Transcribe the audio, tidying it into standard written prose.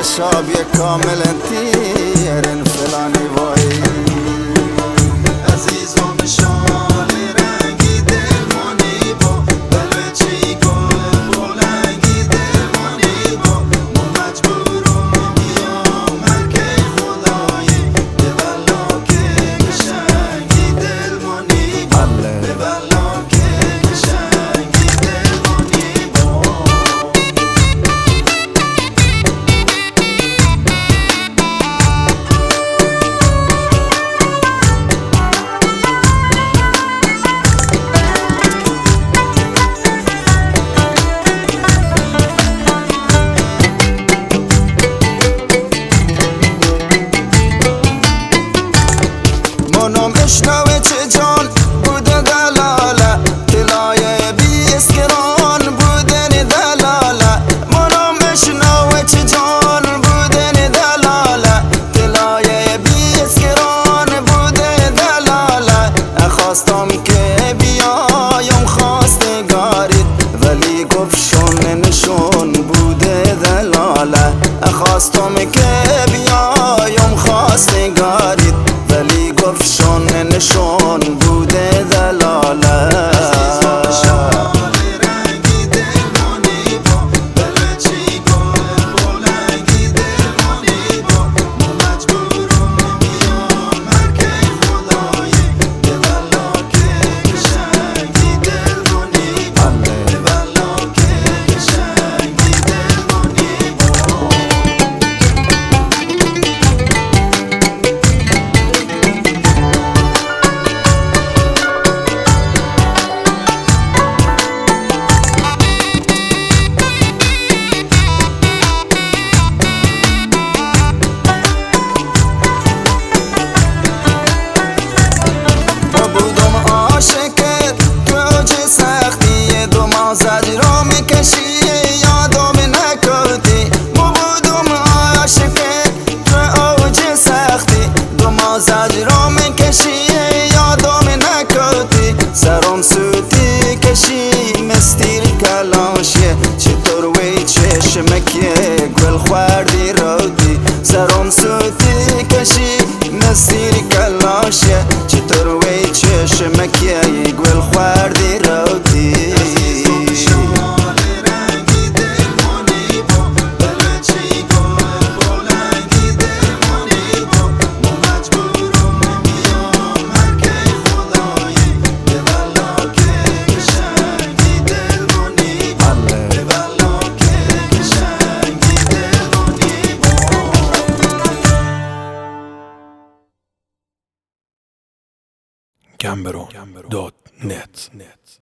شاب کامل تیرن فلانی وای عزیز و مشال رنگی دلمانی با بلوچی گل بلنگی دلمانی با ما مجبورم بیام که خدایی به بلا که قشنگی دلمانی با به بلا که قشنگی دلمانی با منو مشنوه چه جان بوده دلاله تلای بی اسکران بودن دلاله منو مشنوه چه جان بودن دلاله تلای بی اسکران بوده دلاله خواستم که بیایم خواستگارید ولی گفت شون نشون بوده دلاله خواستم که بیایم خواستگارید ولی گفت شون نشون بوده دلاله زجرا میکشی یادم نکردی ما بودم عاشقت تو اوج سختی دو ما زجرا میکشی یادم نکردی سرم سوتی کشی مستیر کلانشه چطور وی چشمکی گل خوردی رودی سرم سوتی کشی مستیر کلانشه چطور وی چشمکی گل خوردی رودی Gambero.net